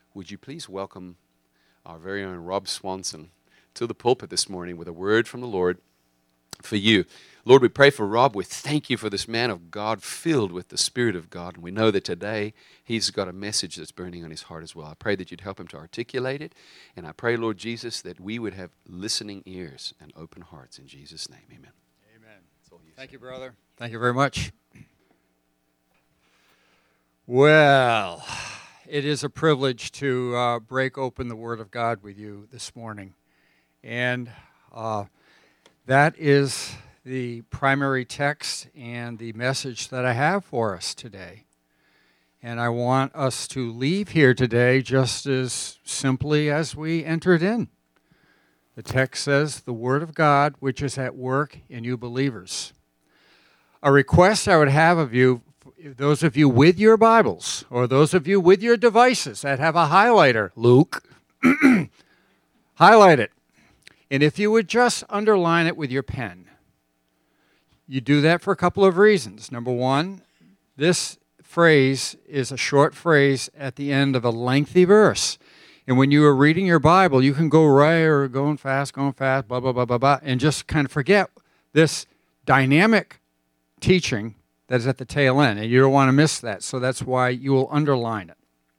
would you please welcome our very own Rob Swanson to the pulpit this morning with a word from the Lord for you. Lord, we pray for Rob. We thank you for this man of God filled with the Spirit of God. And we know that today he's got a message that's burning on his heart as well. I pray that you'd help him to articulate it. And I pray, Lord Jesus, that we would have listening ears and open hearts. In Jesus' name, amen. Amen. Thank you, brother. Thank you very much. Well, it is a privilege to break open the Word of God with you this morning. And that is the primary text and the message that I have for us today. And I want us to leave here today just as simply as we entered in. The text says, the Word of God, which is at work in you believers. A request I would have of you, those of you with your Bibles, or those of you with your devices that have a highlighter, Luke, highlight it. And if you would just underline it with your pen. You do that for a couple of reasons. Number one, this phrase is a short phrase at the end of a lengthy verse. And when you are reading your Bible, you can go right or going fast, blah, blah, blah, blah, blah, and just kind of forget this dynamic teaching that is at the tail end. And you don't want to miss that. So that's why you will underline it.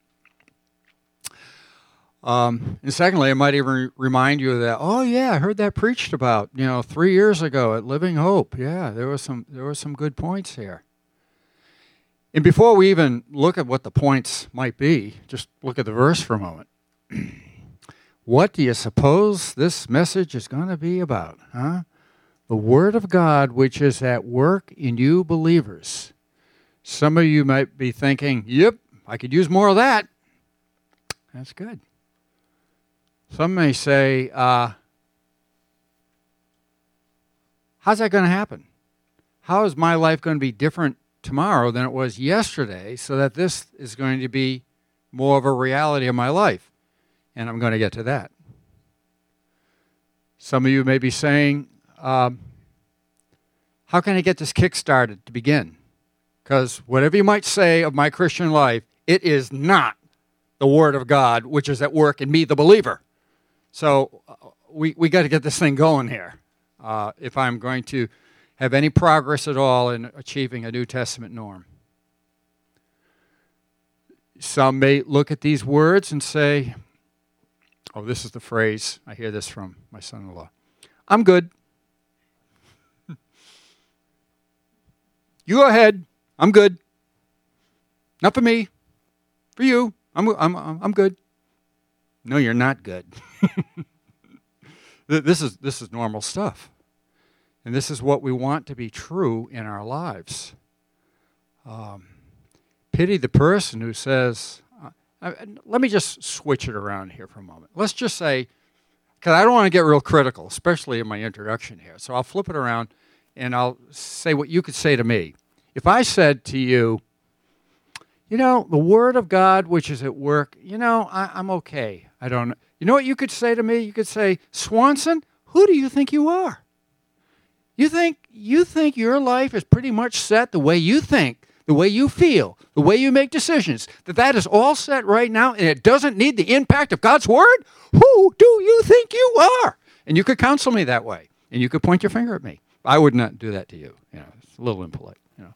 And secondly, I might even remind you that, oh yeah, I heard that preached about, 3 years ago at Living Hope. Yeah, there were some good points here. And before we even look at what the points might be, just look at the verse for a moment. What do you suppose this message is going to be about, huh? The Word of God, which is at work in you believers. Some of you might be thinking, yep, I could use more of that. That's good. Some may say, how's that going to happen? How is my life going to be different tomorrow than it was yesterday so that this is going to be more of a reality of my life? And I'm going to get to that. Some of you may be saying, how can I get this kick-started to begin? Because whatever you might say of my Christian life, it is not the Word of God, which is at work in me, the believer. So we got to get this thing going here if I'm going to have any progress at all in achieving a New Testament norm. Some may look at these words and say, oh, this is the phrase. I hear this from my son-in-law. I'm good. You go ahead. I'm good. Not for me. For you. I'm good. No, you're not good. This is normal stuff. And this is what we want to be true in our lives. Pity the person who says, let me just switch it around here for a moment. Let's just say, because I don't want to get real critical, especially in my introduction here. So I'll flip it around and I'll say what you could say to me. If I said to you, the Word of God, which is at work, I'm okay. I don't know. You know what you could say to me? You could say, Swanson, who do you think you are? You think your life is pretty much set the way you think, the way you feel, the way you make decisions, that is all set right now and it doesn't need the impact of God's Word? Who do you think you are? And you could counsel me that way. And you could point your finger at me. I would not do that to you. It's a little impolite.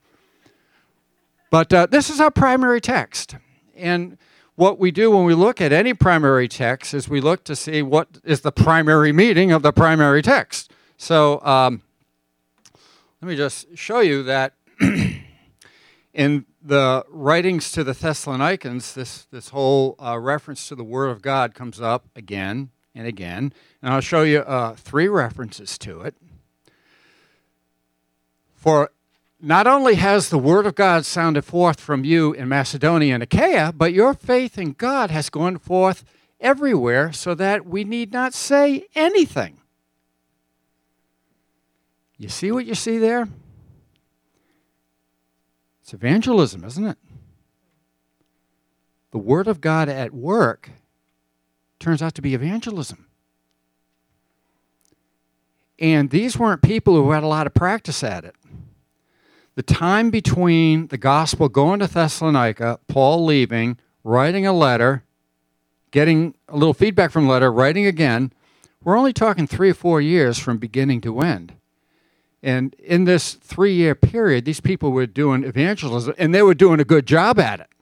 But this is our primary text. And what we do when we look at any primary text is we look to see what is the primary meaning of the primary text. So let me just show you that in the writings to the Thessalonians, this whole reference to the Word of God comes up again and again. And I'll show you 3 references to it. For not only has the Word of God sounded forth from you in Macedonia and Achaia, but your faith in God has gone forth everywhere so that we need not say anything. You see what you see there? It's evangelism, isn't it? The Word of God at work turns out to be evangelism. And these weren't people who had a lot of practice at it. The time between the gospel going to Thessalonica, Paul leaving, writing a letter, getting a little feedback from the letter, writing again, we're only talking 3 or 4 years from beginning to end. And in this 3-year period, these people were doing evangelism, and they were doing a good job at it.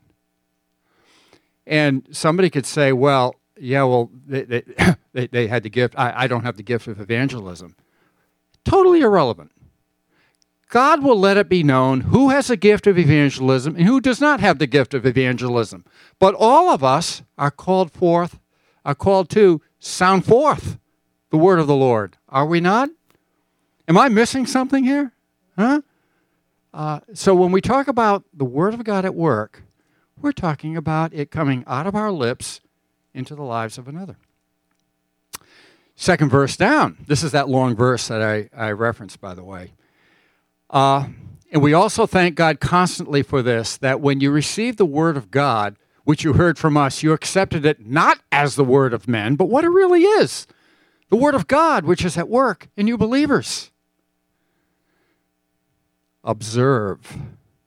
And somebody could say, well, yeah, well, they had the gift. I don't have the gift of evangelism. Totally irrelevant. God will let it be known who has a gift of evangelism and who does not have the gift of evangelism. But all of us are called to sound forth the word of the Lord. Are we not? Am I missing something here? Huh? So when we talk about the word of God at work, we're talking about it coming out of our lips into the lives of another. Second verse down. This is that long verse that I referenced, by the way. And we also thank God constantly for this, that when you receive the word of God, which you heard from us, you accepted it not as the word of men, but what it really is, the word of God, which is at work in you believers. Observe.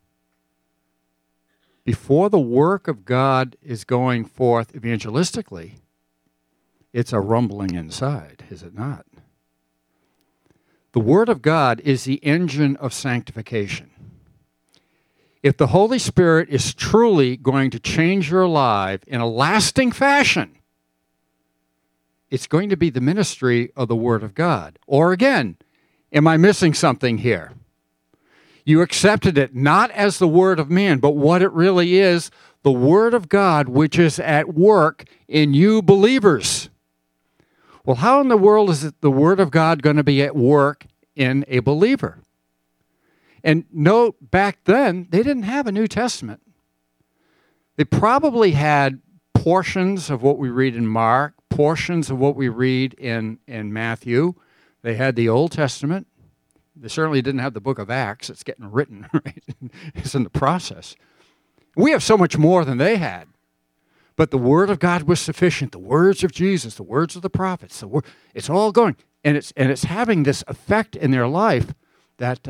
Before the work of God is going forth evangelistically, it's a rumbling inside, is it not? The Word of God is the engine of sanctification. If the Holy Spirit is truly going to change your life in a lasting fashion, it's going to be the ministry of the Word of God. Or again, am I missing something here? You accepted it not as the word of man, but what it really is, the Word of God, which is at work in you believers. Well, how in the world is the Word of God going to be at work in a believer? And note, back then, they didn't have a New Testament. They probably had portions of what we read in Mark, portions of what we read in Matthew. They had the Old Testament. They certainly didn't have the book of Acts. It's getting written, right? It's in the process. We have so much more than they had. But the Word of God was sufficient. The words of Jesus, the words of the prophets, it's all going. And it's having this effect in their life that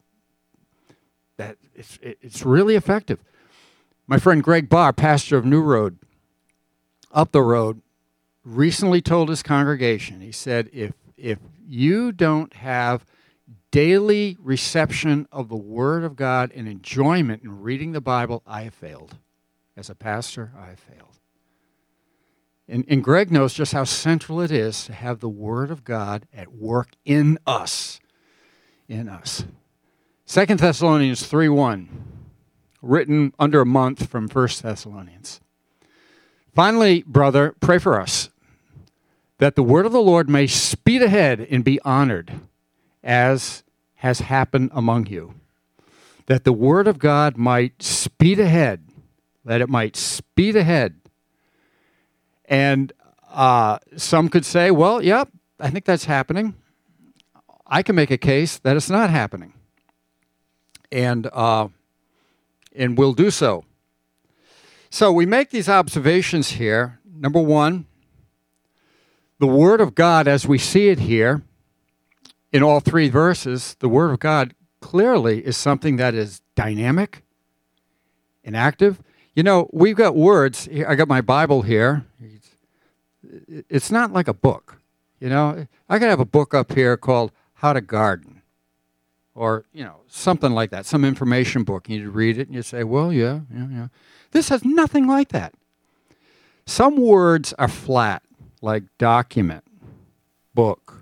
it's really effective. My friend Greg Barr, pastor of New Road, up the road, recently told his congregation, he said, if you don't have daily reception of the Word of God and enjoyment in reading the Bible, I have failed. As a pastor, I have failed. And Greg knows just how central it is to have the Word of God at work in us. In us. 2 Thessalonians 3:1, written under a month from 1 Thessalonians. Finally, brother, pray for us, that the word of the Lord may speed ahead and be honored, as has happened among you. That the word of God might speed ahead, that it might speed ahead. And some could say, well, yep, I think that's happening. I can make a case that it's not happening. And we'll do so. So we make these observations here. Number one, the Word of God as we see it here, in all 3 verses, the Word of God clearly is something that is dynamic and active. You know, we've got words. I got my Bible here. It's not like a book. You know, I could have a book up here called How to Garden, or, you know, something like that, some information book. You read it and you say, well, yeah. This has nothing like that. Some words are flat, like document, book,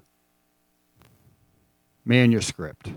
manuscript.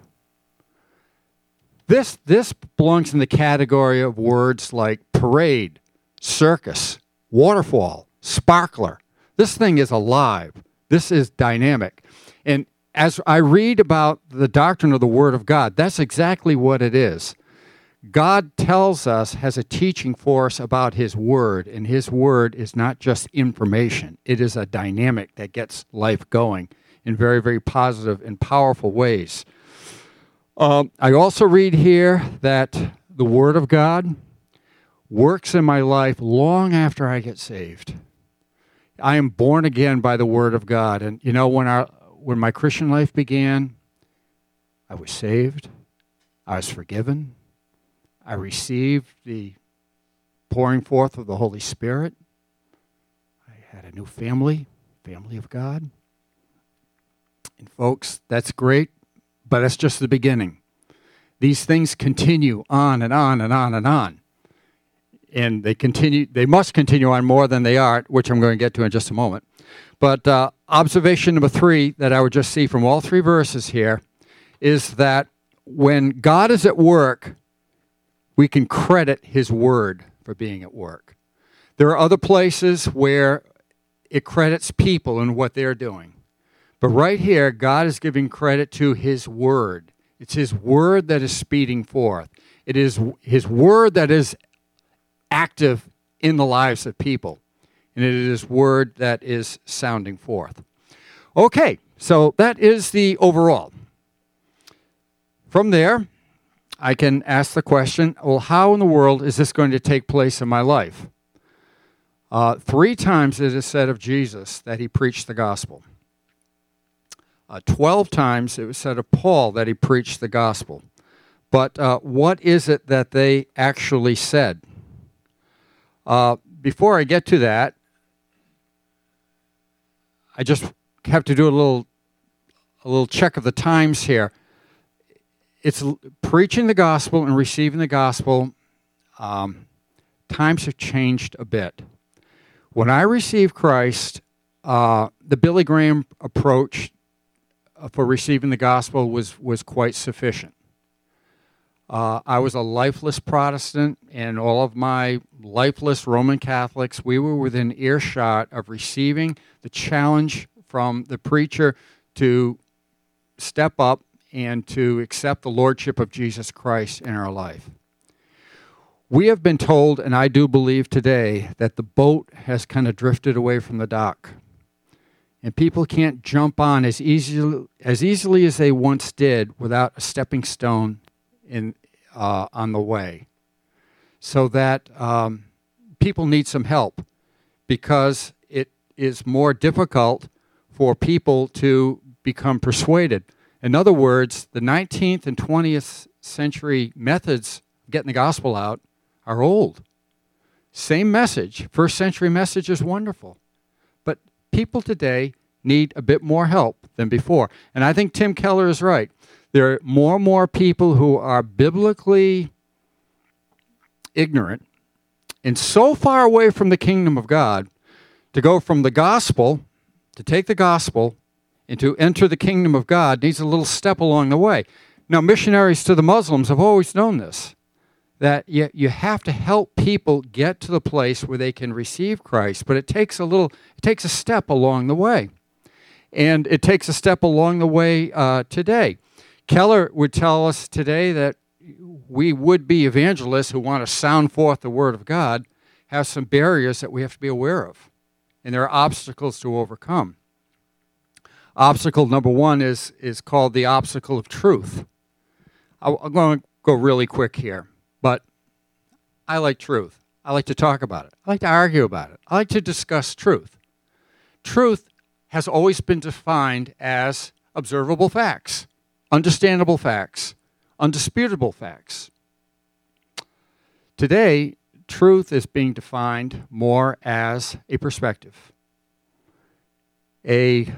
This belongs in the category of words like parade, circus, waterfall, sparkler. This thing is alive. This is dynamic. And as I read about the doctrine of the Word of God, that's exactly what it is. God tells us, has a teaching for us about His Word, and His Word is not just information. It is a dynamic that gets life going in very, very positive and powerful ways. I also read here that the Word of God works in my life long after I get saved. I am born again by the Word of God. And, you know, when my Christian life began, I was saved. I was forgiven. I received the pouring forth of the Holy Spirit. a new family of God. And folks, that's great, but that's just the beginning. These things continue on and on and on and on. And they must continue on more than they are, which I'm going to get to in just a moment. But observation number 3 that I would just see from all 3 verses here is that when God is at work, we can credit his word for being at work. There are other places where it credits people and what they're doing. But right here, God is giving credit to his word. It's his word that is speeding forth. It is his word that is active in the lives of people. And it is his word that is sounding forth. Okay, so that is the overall. From there, I can ask the question, well, how in the world is this going to take place in my life? 3 times it is said of Jesus that he preached the gospel. 12 times it was said of Paul that he preached the gospel. But what is it that they actually said? Before I get to that, I just have to do a little check of the times here. It's preaching the gospel and receiving the gospel. Times have changed a bit. When I received Christ, the Billy Graham approach for receiving the gospel was quite sufficient. I was a lifeless Protestant, and all of my lifeless Roman Catholics, we were within earshot of receiving the challenge from the preacher to step up and to accept the lordship of Jesus Christ in our life. We have been told, and I do believe today, that the boat has kind of drifted away from the dock. And people can't jump on as easily as they once did without a stepping stone on the way. So that people need some help, because it is more difficult for people to become persuaded. In other words, the 19th and 20th century methods of getting the gospel out are old. Same message. First century message is wonderful. But people today need a bit more help than before. And I think Tim Keller is right. There are more and more people who are biblically ignorant and so far away from the kingdom of God to go from the gospel, to take the gospel, and to enter the kingdom of God needs a little step along the way. Now, missionaries to the Muslims have always known this, that you have to help people get to the place where they can receive Christ, but it takes a step along the way. And it takes a step along the way today. Keller would tell us today that we would-be evangelists who want to sound forth the word of God have some barriers that we have to be aware of, and there are obstacles to overcome. Obstacle number 1 is called the obstacle of truth. I'm going to go really quick here, but I like truth. I like to talk about it. I like to argue about it. I like to discuss truth. Truth has always been defined as observable facts, understandable facts, undisputable facts. Today, truth is being defined more as a perspective, a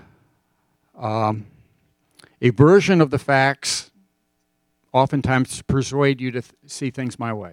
version of the facts, oftentimes to persuade you to see things my way.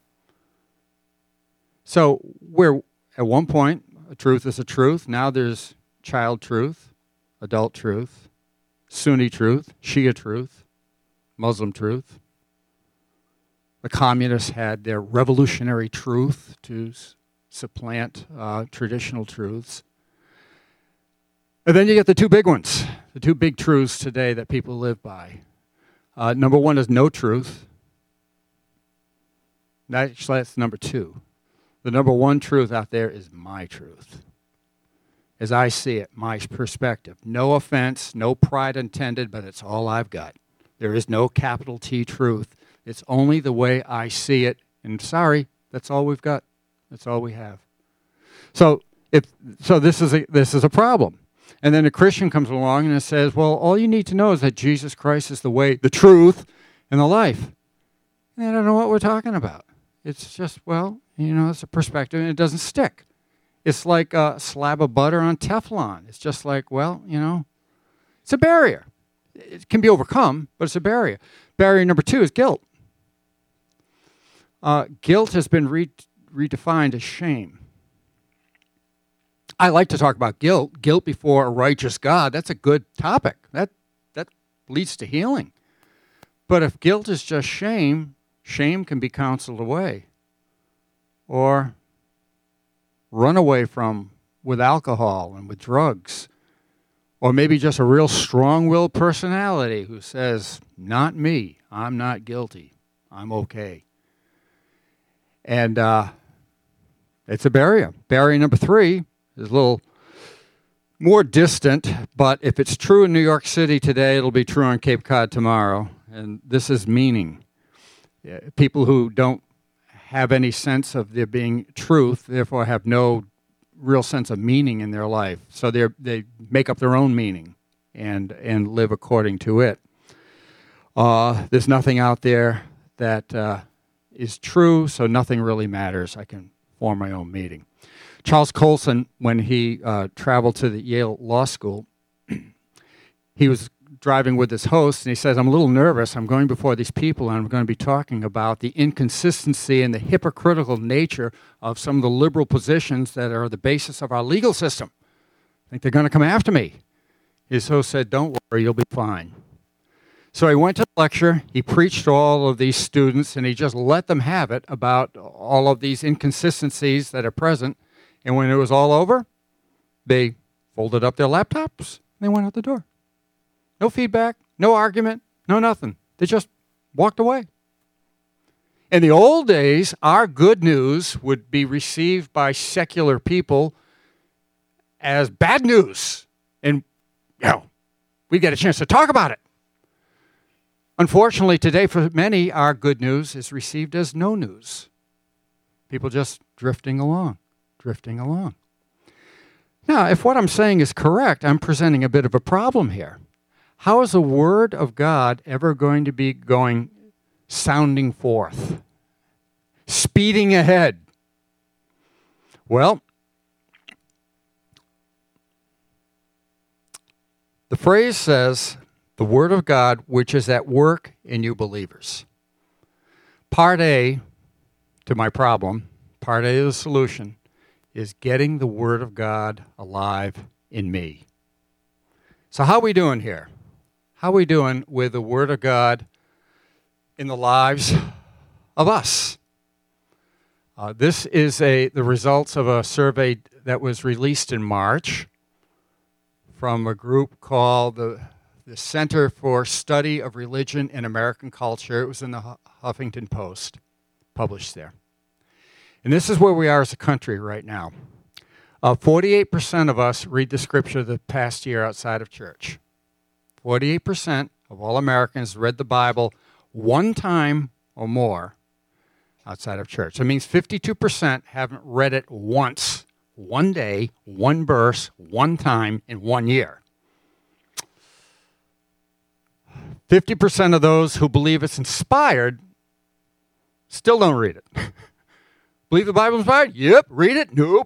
So where at one point a truth is a truth, now there's child truth, adult truth, Sunni truth, Shia truth, Muslim truth. The communists had their revolutionary truth to supplant traditional truths. And then you get the 2 big ones, the 2 big truths today that people live by. Number 1 is no truth. Actually, that's number 2. The number 1 truth out there is my truth. As I see it, my perspective. No offense, no pride intended, but it's all I've got. There is no capital T truth. It's only the way I see it. And sorry, that's all we've got. That's all we have. So this is a problem. And then a Christian comes along and it says, well, all you need to know is that Jesus Christ is the way, the truth, and the life. And I don't know what we're talking about. It's just, well, it's a perspective and it doesn't stick. It's like a slab of butter on Teflon. It's just like, well, it's a barrier. It can be overcome, but it's a barrier. Barrier number 2 is guilt. Guilt has been redefined as shame. I like to talk about guilt. Guilt before a righteous God, that's a good topic. That leads to healing. But if guilt is just shame, shame can be counseled away or run away from with alcohol and with drugs, or maybe just a real strong-willed personality who says, not me, I'm not guilty, I'm okay. And it's a barrier. Barrier number 3 is a little more distant, but if it's true in New York City today, it'll be true on Cape Cod tomorrow. And this is meaning. People who don't have any sense of there being truth, therefore have no real sense of meaning in their life. So they make up their own meaning and live according to it. There's nothing out there that is true, so nothing really matters. I can form my own meaning. Charles Colson, when he traveled to the Yale Law School, he was driving with his host, and he says, I'm a little nervous. I'm going before these people, and I'm going to be talking about the inconsistency and the hypocritical nature of some of the liberal positions that are the basis of our legal system. I think they're going to come after me. His host said, don't worry, you'll be fine. So he went to the lecture, he preached to all of these students, and he just let them have it about all of these inconsistencies that are present. And when it was all over, they folded up their laptops, and they went out the door. No feedback, no argument, no nothing. They just walked away. In the old days, our good news would be received by secular people as bad news. And, we get a chance to talk about it. Unfortunately, today, for many, our good news is received as no news. People just drifting along. Now, if what I'm saying is correct, I'm presenting a bit of a problem here. How is the Word of God ever going to be sounding forth, speeding ahead? Well, the phrase says, the Word of God, which is at work in you believers. Part A to my problem, part A of the solution, is getting the Word of God alive in me. So how are we doing here? How are we doing with the Word of God in the lives of us? This is the results of a survey that was released in March from a group called the Center for Study of Religion and American Culture. It was in the Huffington Post, published there. And this is where we are as a country right now. 48% of us read the scripture the past year outside of church. 48% of all Americans read the Bible one time or more outside of church. That means 52% haven't read it once, one day, one verse, one time in 1 year. 50% of those who believe it's inspired still don't read it. Believe the Bible is inspired? Yep. Read it? Nope.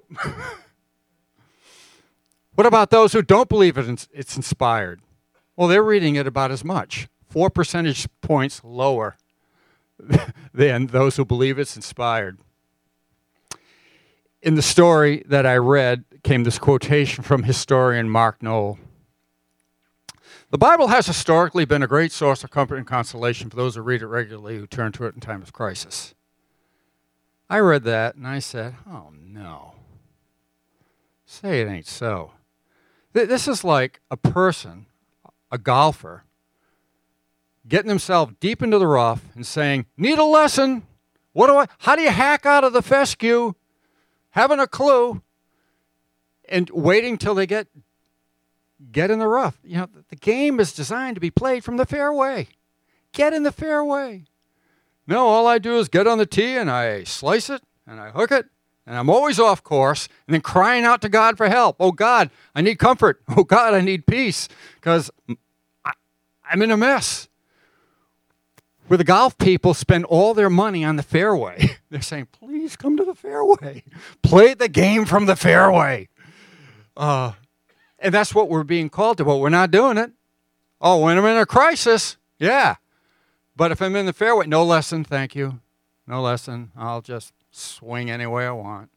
What about those who don't believe it's inspired? Well, they're reading it about as much, 4 percentage points lower than those who believe it's inspired. In the story that I read came this quotation from historian Mark Noll. The Bible has historically been a great source of comfort and consolation for those who read it regularly, who turn to it in time of crisis. I read that and I said, oh no, say it ain't so. This is like a person, a golfer, getting himself deep into the rough and saying, need a lesson. How do you hack out of the fescue? Having a clue and waiting till they get in the rough. The game is designed to be played from the fairway. Get in the fairway. No, all I do is get on the tee and I slice it and I hook it and I'm always off course and then crying out to God for help. Oh, God, I need comfort. Oh, God, I need peace because I'm in a mess. where the golf people spend all their money on the fairway. They're saying, please come to the fairway. Play the game from the fairway. And that's what we're being called to, but we're not doing it. Oh, when I'm in a crisis, yeah. But if I'm in the fairway, no lesson, thank you. No lesson. I'll just swing any way I want,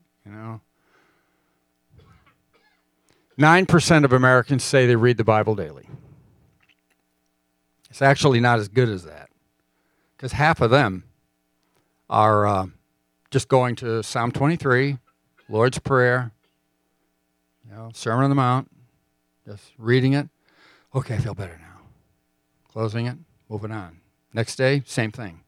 9% of Americans say they read the Bible daily. It's actually not as good as that, because half of them are just going to Psalm 23, Lord's Prayer, Sermon on the Mount, just reading it. Okay, I feel better now. Closing it, moving on. Next day, same thing.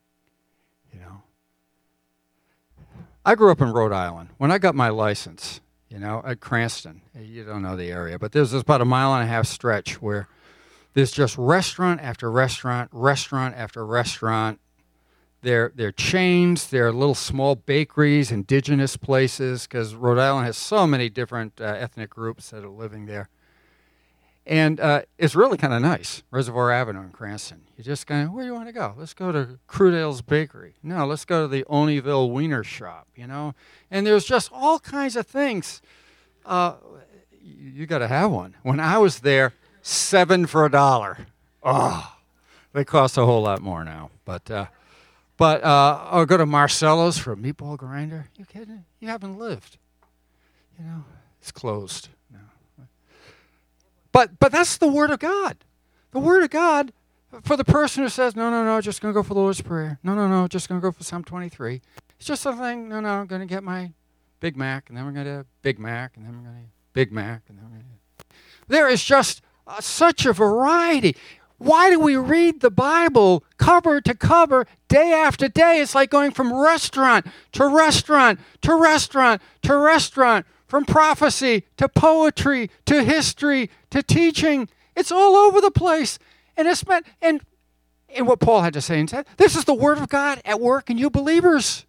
I grew up in Rhode Island. When I got my license, at Cranston, you don't know the area, but there's about a 1.5 mile stretch where there's just restaurant after restaurant, restaurant after restaurant. They're chains, they're little small bakeries, indigenous places, because Rhode Island has so many different ethnic groups that are living there. And it's really kind of nice, Reservoir Avenue in Cranston. You just kind of, where do you want to go? Let's go to Crudale's Bakery. No, let's go to the Oneyville Wiener Shop, And there's just all kinds of things. You got to have one. When I was there, 7 for $1. Oh, they cost a whole lot more now. But I'll go to Marcello's for a meatball grinder. You kidding? You haven't lived. It's closed now. But that's the Word of God. The Word of God, for the person who says, no, just going to go for the Lord's Prayer. No, just going to go for Psalm 23. It's just something, no, I'm going to get my Big Mac, and then we're going to have Big Mac, and then we're going to have Big Mac, and then we're going to have... There is just such a variety. Why do we read the Bible cover to cover, day after day? It's like going from restaurant to restaurant to restaurant to restaurant, from prophecy to poetry to history to teaching. It's all over the place. And it's meant, and what Paul had to say instead, this is the Word of God at work in you believers.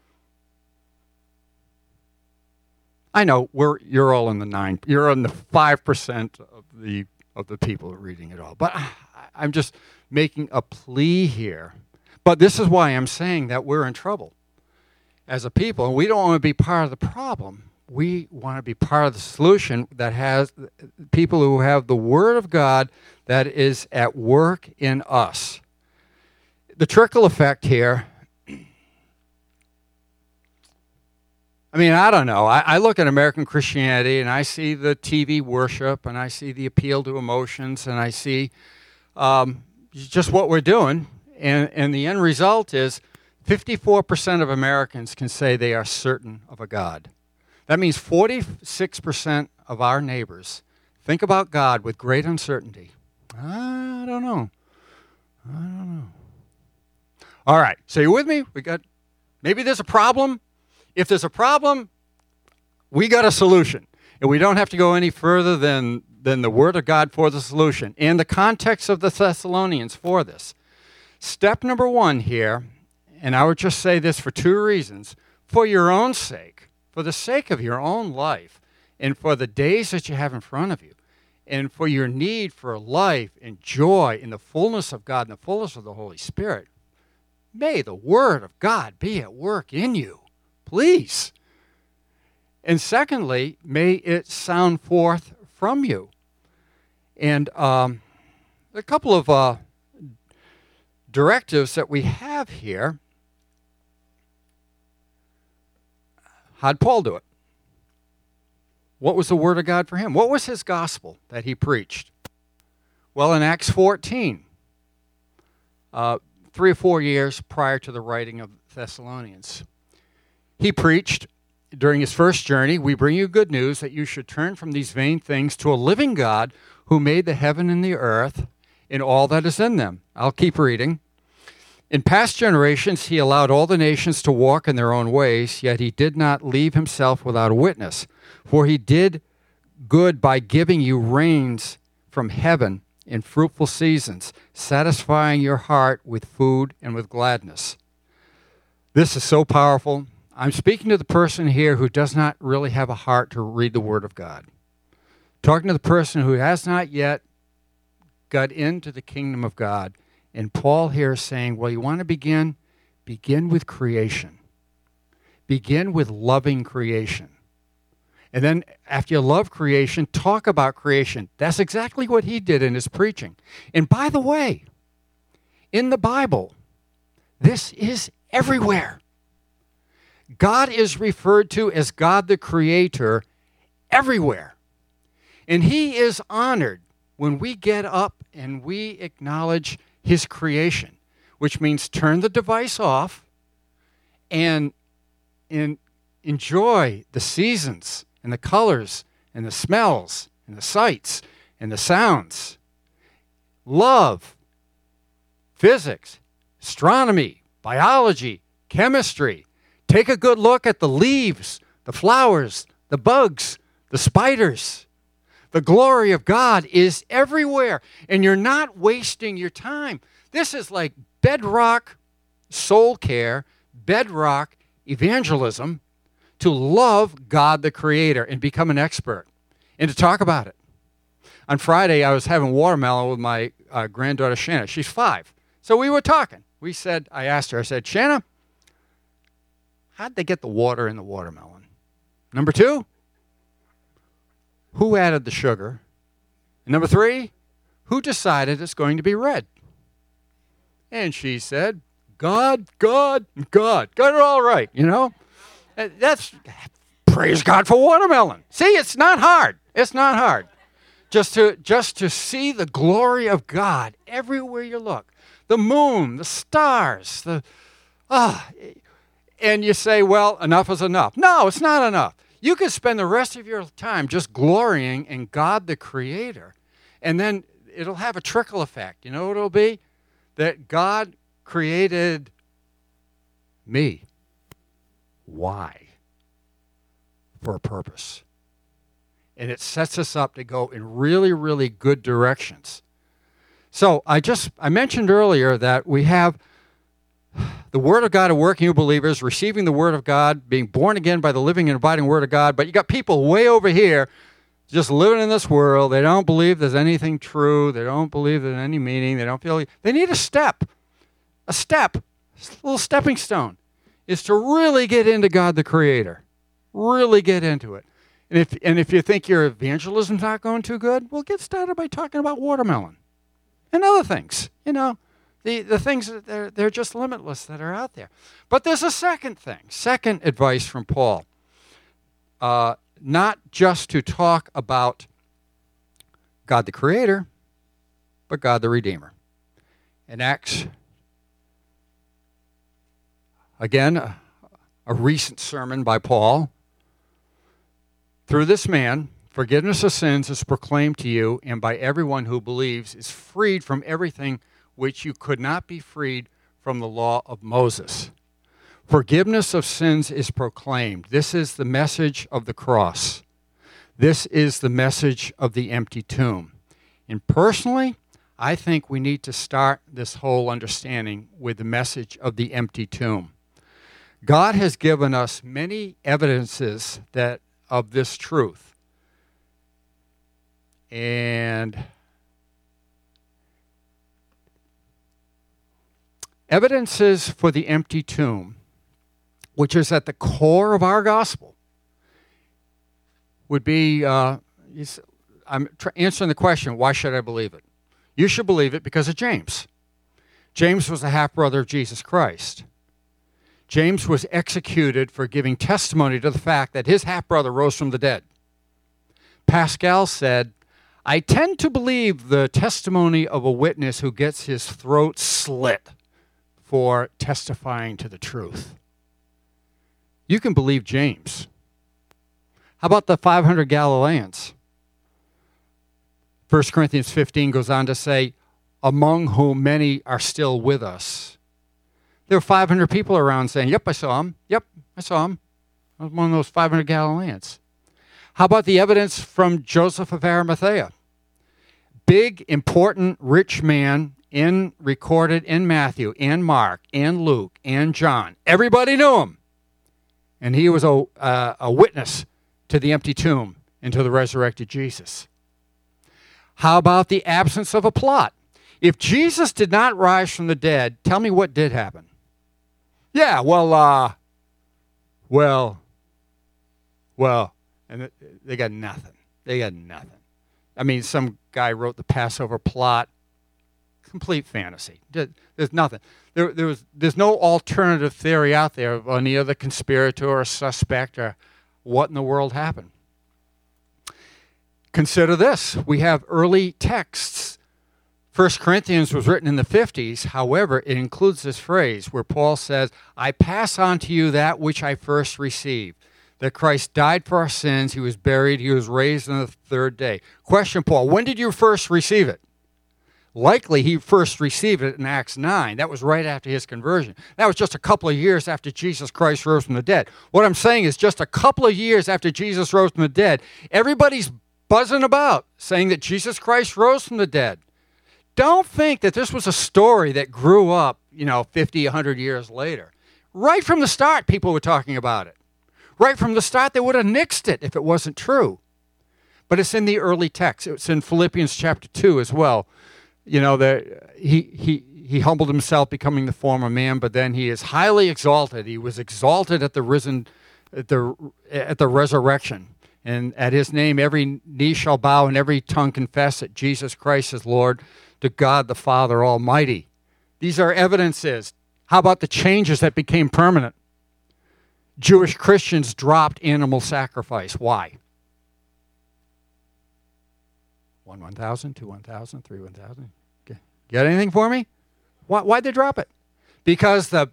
I know you're all in you're in the 5% of the people reading it all. But I'm just making a plea here. But this is why I'm saying that we're in trouble as a people, and we don't want to be part of the problem. We want to be part of the solution that has people who have the Word of God that is at work in us. The trickle effect here, I don't know. I look at American Christianity and I see the TV worship and I see the appeal to emotions and I see just what we're doing. And the end result is 54% of Americans can say they are certain of a God. That means 46% of our neighbors think about God with great uncertainty. I don't know. All right, so you with me? Maybe there's a problem. If there's a problem, we got a solution. And we don't have to go any further than the Word of God for the solution and the context of the Thessalonians for this. Step number 1 here, and I would just say this for 2 reasons. For your own sake, for the sake of your own life, and for the days that you have in front of you, and for your need for life and joy in the fullness of God and the fullness of the Holy Spirit, may the Word of God be at work in you, please. And secondly, may it sound forth from you. And a couple of directives that we have here. How'd Paul do it? What was the Word of God for him? What was his gospel that he preached? Well, in Acts 14, 3 or 4 years prior to the writing of Thessalonians, he preached during his first journey, we bring you good news that you should turn from these vain things to a living God who made the heaven and the earth and all that is in them. I'll keep reading. In past generations, he allowed all the nations to walk in their own ways, yet he did not leave himself without a witness. For he did good by giving you rains from heaven in fruitful seasons, satisfying your heart with food and with gladness. This is so powerful. I'm speaking to the person here who does not really have a heart to read the Word of God. Talking to the person who has not yet got into the kingdom of God And Paul here is saying, well, you want to begin? Begin with creation. Begin with loving creation. And then after you love creation, talk about creation. That's exactly what he did in his preaching. And by the way, in the Bible, this is everywhere. God is referred to as God the Creator everywhere. And he is honored when we get up and we acknowledge his creation, which means turn the device off and enjoy the seasons and the colors and the smells and the sights and the sounds. Love, physics, astronomy, biology, chemistry. Take a good look at the leaves, the flowers, the bugs, the spiders. The glory of God is everywhere, and you're not wasting your time. This is like bedrock soul care, bedrock evangelism, to love God the Creator and become an expert and to talk about it. On Friday, I was having watermelon with my granddaughter, Shanna. She's 5. So we were talking. I asked her, I said, Shanna, how'd they get the water in the watermelon? Number 2, who added the sugar? And number 3, who decided it's going to be red? And she said, God. Got it all right, you know? That's, praise God for watermelon. See, it's not hard. It's not hard. Just to see the glory of God everywhere you look. The moon, the stars, and you say, well, enough is enough. No, it's not enough. You could spend the rest of your time just glorying in God the Creator, and then it'll have a trickle effect. You know what it'll be? That God created me. Why? For a purpose. And it sets us up to go in really, really good directions. So I mentioned earlier that we have the Word of God at work in you believers, receiving the Word of God, being born again by the living and abiding Word of God. But you got people way over here just living in this world. They don't believe there's anything true. They don't believe there's any meaning. They don't feel. They need a step. A little stepping stone is to really get into God the Creator. Really get into it. And if you think your evangelism's not going too good, well, get started by talking about watermelon and other things. You know, the things that they're just limitless that are out there. But there's a second advice from Paul. Not just to talk about God the Creator, but God the Redeemer. In Acts, again, a recent sermon by Paul. Through this man, forgiveness of sins is proclaimed to you, and by everyone who believes is freed from everything which you could not be freed from the law of Moses. Forgiveness of sins is proclaimed. This is the message of the cross. This is the message of the empty tomb. And personally, I think we need to start this whole understanding with the message of the empty tomb. God has given us many evidences of this truth. And evidences for the empty tomb, which is at the core of our gospel, would be, I'm answering the question, why should I believe it? You should believe it because of James. James was the half-brother of Jesus Christ. James was executed for giving testimony to the fact that his half-brother rose from the dead. Pascal said, I tend to believe the testimony of a witness who gets his throat slit for testifying to the truth. You can believe James. How about the 500 Galileans? 1 Corinthians 15 goes on to say, among whom many are still with us. There were 500 people around saying, yep, I saw him. Yep, I saw him. I was one of those 500 Galileans. How about the evidence from Joseph of Arimathea? Big, important, rich man recorded in Matthew and Mark and Luke and John. Everybody knew him. And he was a witness to the empty tomb and to the resurrected Jesus. How about the absence of a plot? If Jesus did not rise from the dead, tell me what did happen. Yeah, well, and they got nothing. They got nothing. I mean, some guy wrote the Passover plot. Complete fantasy. There's nothing. There's no alternative theory out there of any other conspirator or suspect or what in the world happened. Consider this. We have early texts. 1 Corinthians was written in the 50s. However, it includes this phrase where Paul says, I pass on to you that which I first received, that Christ died for our sins, he was buried, he was raised on the third day. Question, Paul, when did you first receive it? Likely he first received it in Acts 9. That was right after his conversion. That was just a couple of years after Jesus Christ rose from the dead. What I'm saying is just a couple of years after Jesus rose from the dead, everybody's buzzing about saying that Jesus Christ rose from the dead. Don't think that this was a story that grew up, 50, 100 years later. Right from the start, people were talking about it. Right from the start, they would have nixed it if it wasn't true. But it's in the early text. It's in Philippians chapter 2 as well. He humbled himself, becoming the form of man, but then he is highly exalted. He was exalted at the resurrection. And at his name, every knee shall bow and every tongue confess that Jesus Christ is Lord, to God the Father Almighty. These are evidences. How about the changes that became permanent? Jewish Christians dropped animal sacrifice. Why? 1,000, 2 1,000, 3 1,000. Got anything for me? Why'd they drop it? Because the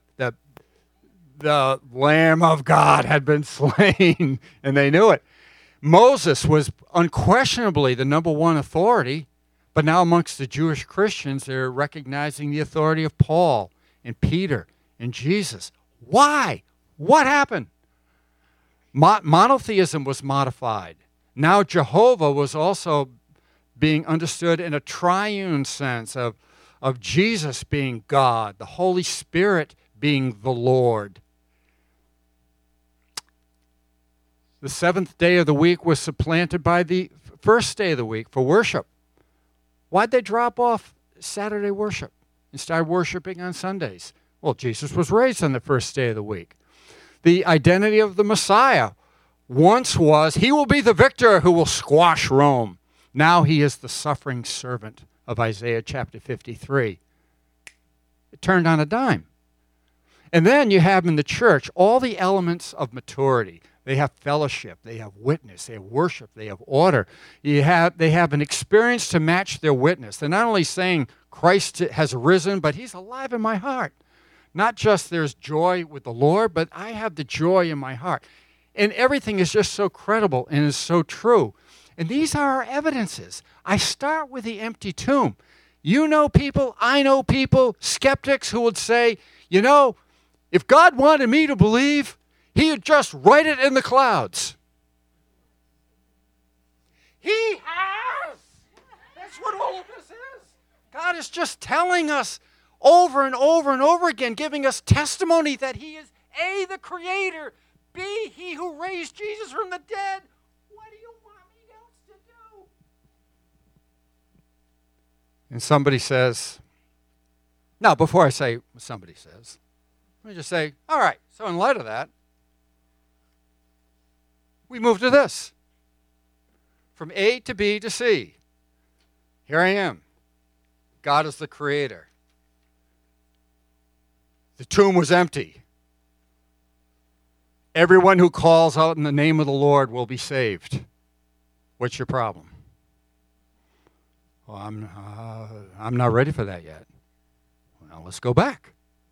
Lamb of God had been slain, and they knew it. Moses was unquestionably the number one authority, but now amongst the Jewish Christians, they're recognizing the authority of Paul and Peter and Jesus. Why? What happened? Monotheism was modified. Now Jehovah was also being understood in a triune sense of Jesus being God, the Holy Spirit being the Lord. The seventh day of the week was supplanted by the first day of the week for worship. Why'd they drop off Saturday worship and start worshiping on Sundays? Well, Jesus was raised on the first day of the week. The identity of the Messiah once was, he will be the victor who will squash Rome. Now he is the suffering servant of Isaiah chapter 53. It turned on a dime. And then you have in the church all the elements of maturity. They have fellowship, they have witness, they have worship, they have order. They have an experience to match their witness. They're not only saying Christ has risen, but he's alive in my heart. Not just there's joy with the Lord, but I have the joy in my heart. And everything is just so credible and is so true. And these are our evidences. I start with the empty tomb. You know people, I know people, skeptics who would say, if God wanted me to believe, he would just write it in the clouds. He has. That's what all of this is. God is just telling us over and over and over again, giving us testimony that he is A, the creator, B, he who raised Jesus from the dead. What do you want me else to do? And somebody says, now before I say what somebody says, let me just say, all right, so in light of that, we move to this. From A to B to C. Here I am. God is the creator. The tomb was empty. Everyone who calls out in the name of the Lord will be saved. What's your problem? Well, I'm not ready for that yet. Well, let's go back.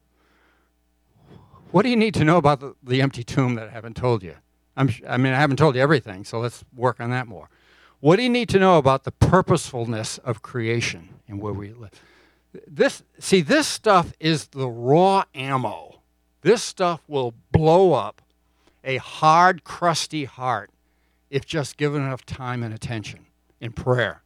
What do you need to know about the empty tomb that I haven't told you? I haven't told you everything, so let's work on that more. What do you need to know about the purposefulness of creation and where we live? This stuff is the raw ammo. This stuff will blow up a hard, crusty heart if just given enough time and attention in prayer.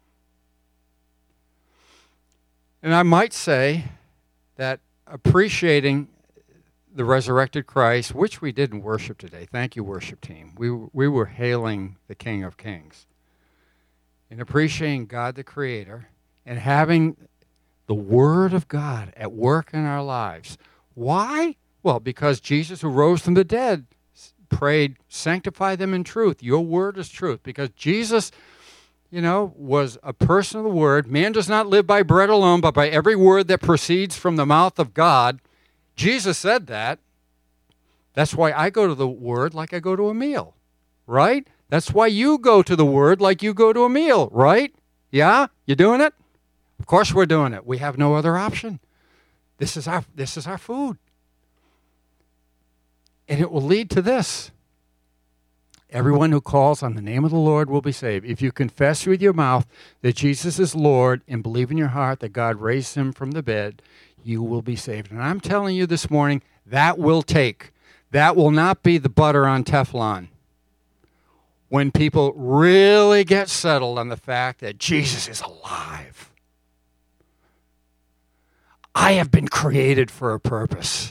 And I might say that appreciating the resurrected Christ, which we did in worship today. Thank you, worship team. We were hailing the King of Kings. And appreciating God the Creator and having the Word of God at work in our lives. Why? Well, because Jesus, who rose from the dead, prayed, sanctify them in truth. Your word is truth. Because Jesus, was a person of the Word. Man does not live by bread alone, but by every word that proceeds from the mouth of God. Jesus said that. That's why I go to the Word like I go to a meal, right? That's why you go to the Word like you go to a meal, right? Yeah? You doing it? Of course we're doing it. We have no other option. This is our food. And it will lead to this. Everyone who calls on the name of the Lord will be saved. If you confess with your mouth that Jesus is Lord and believe in your heart that God raised him from the dead, you will be saved. And I'm telling you this morning, that will take. That will not be the butter on Teflon. When people really get settled on the fact that Jesus is alive. I have been created for a purpose.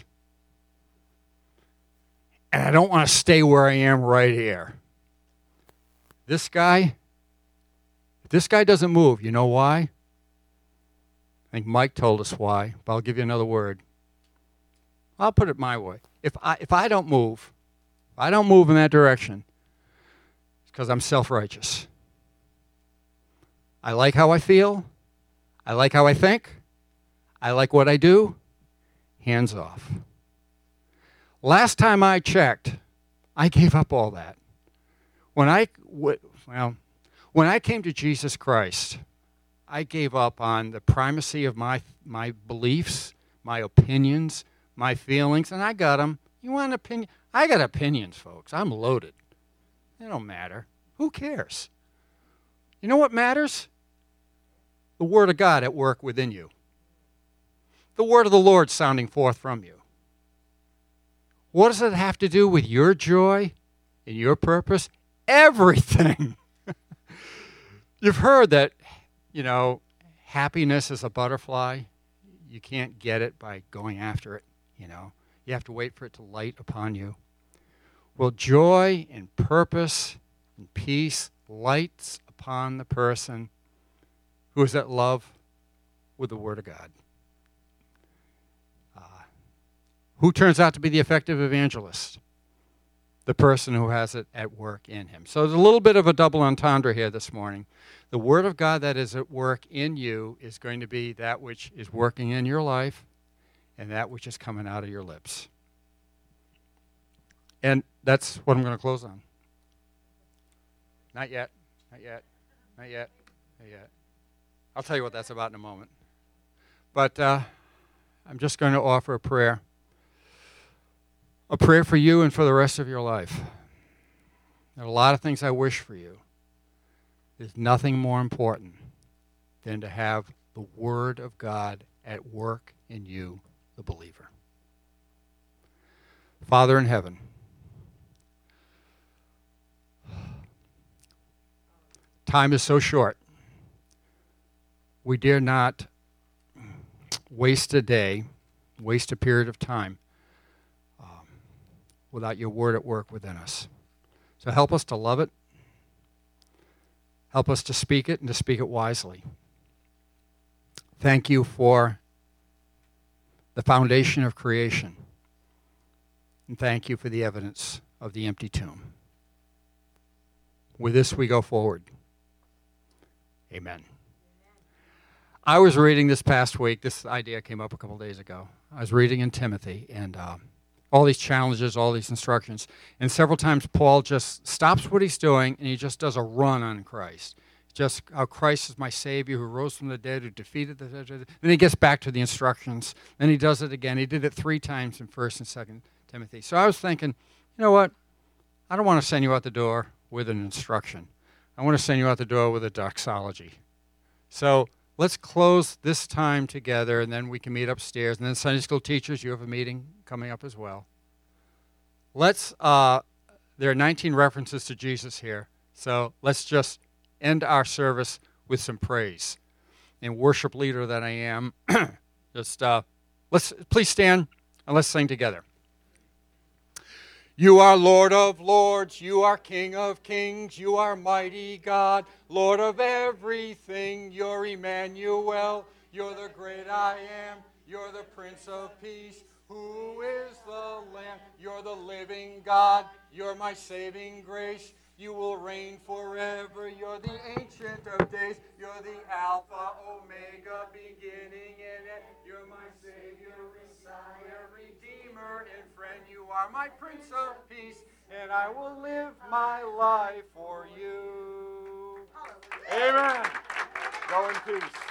And I don't want to stay where I am right here. This guy doesn't move. You know why? I think Mike told us why, but I'll give you another word. I'll put it my way. If I don't move in that direction, it's because I'm self-righteous. I like how I feel. I like how I think. I like what I do. Hands off. Last time I checked, I gave up all that. When I came to Jesus Christ, I gave up on the primacy of my beliefs, my opinions, my feelings, and I got them. You want an opinion? I got opinions, folks. I'm loaded. They don't matter. Who cares? You know what matters? The Word of God at work within you. The Word of the Lord sounding forth from you. What does it have to do with your joy and your purpose? Everything. You've heard that, happiness is a butterfly. You can't get it by going after it, You have to wait for it to light upon you. Well, joy and purpose and peace lights upon the person who is at love with the Word of God. Who turns out to be the effective evangelist? The person who has it at work in him. So there's a little bit of a double entendre here this morning. The Word of God that is at work in you is going to be that which is working in your life and that which is coming out of your lips. And that's what I'm going to close on. Not yet. Not yet. Not yet. Not yet. I'll tell you what that's about in a moment. But I'm just going to offer a prayer. A prayer for you and for the rest of your life. There are a lot of things I wish for you. There's nothing more important than to have the Word of God at work in you, the believer. Father in heaven, time is so short. We dare not waste a day, waste a period of time without your Word at work within us. So help us to love it. Help us to speak it and to speak it wisely. Thank you for the foundation of creation. And thank you for the evidence of the empty tomb. With this we go forward. Amen. I was reading this past week. This idea came up a couple days ago. I was reading in Timothy, and all these challenges, all these instructions. And several times Paul just stops what he's doing and he just does a run on Christ. Just how Christ is my Savior who rose from the dead, who defeated the dead. Then he gets back to the instructions. Then he does it again. He did it 3 times in 1 and 2 Timothy. So I was thinking, you know what? I don't want to send you out the door with an instruction. I want to send you out the door with a doxology. So let's close this time together, and then we can meet upstairs. And then Sunday school teachers, you have a meeting coming up as well. There are 19 references to Jesus here, so let's just end our service with some praise. And worship leader that I am, let's please stand and let's sing together. You are Lord of lords, you are King of kings, you are mighty God, Lord of everything, you're Emmanuel. You're the great I am. You're the Prince of Peace. Who is the Lamb? You're the living God. You're my saving grace. You will reign forever. You're the Ancient of Days. You're the Alpha, Omega, beginning and end. You're my Savior, Messiah, Redeemer, and friend. You are my Prince of Peace, and I will live my life for you. Amen. Go in peace.